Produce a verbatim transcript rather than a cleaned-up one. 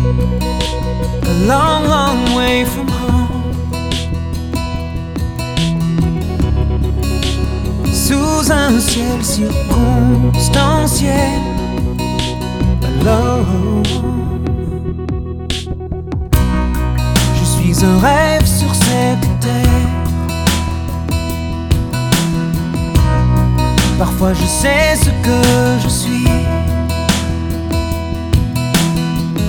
a long, long way from home. Sous un ciel circonstanciel, alone. Je suis un rêve sur cette terre. Parfois je sais ce que je suis.